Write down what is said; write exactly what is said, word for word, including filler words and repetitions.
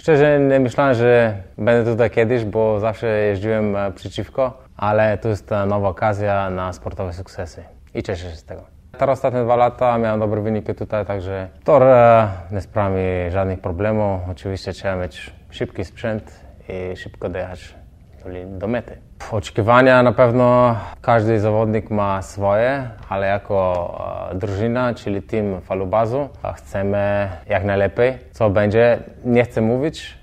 Szczerze nie myślałem, że będę tutaj kiedyś, bo zawsze jeździłem przeciwko, ale to jest nowa okazja na sportowe sukcesy i cieszę się z tego. Teraz ostatnie dwa lata miałem dobre wyniki tutaj, także tor nie sprawia mi żadnych problemów. Oczywiście trzeba mieć szybki sprzęt i szybko dojechać do, do mety. Oczekiwania na pewno każdy zawodnik ma swoje, ale jako drużyna, czyli team Falubazu, chcemy jak najlepiej. Co będzie, nie chcę mówić,